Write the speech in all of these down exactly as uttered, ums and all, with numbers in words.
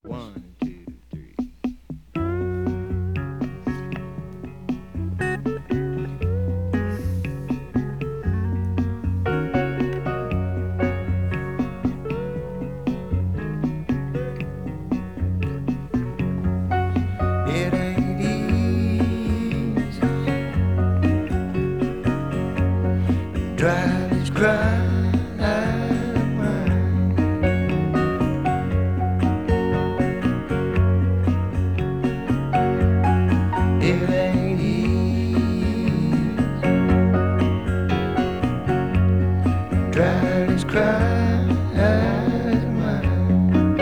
One, two, three. It ain't easy. Dry as crying out of mine. It ain't easy. Dry as crying out of mine.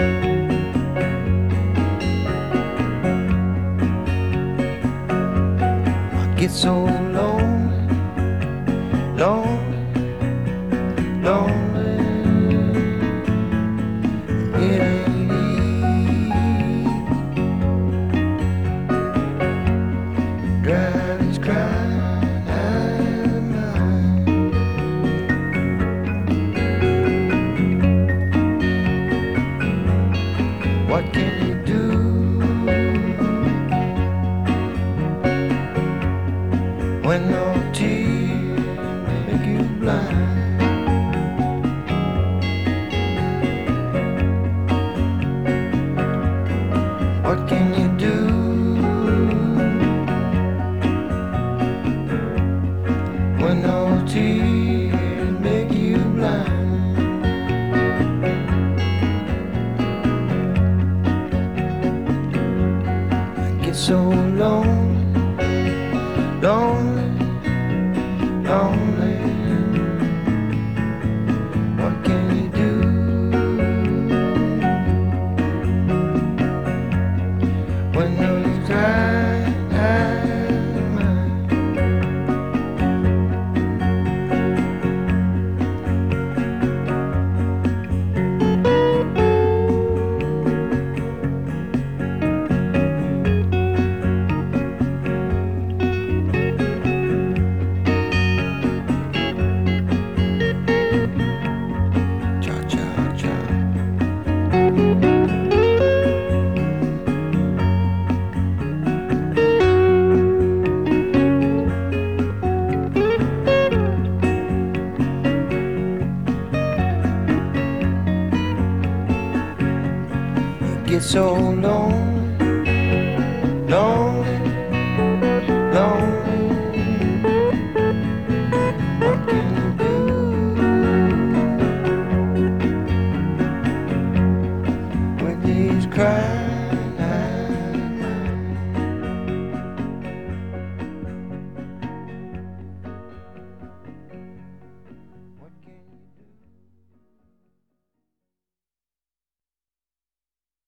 I get so lonely, lonely, lonely. It ain't easy. Dry as crying out of mine. What can you do when no tears make you blind? What can you do when no tears make you blind? I get so lonely, lonely, lonely. What can you do when those crying out of mine? Cha cha cha. You get so lonely, lonely, lonely. What can you do when these cries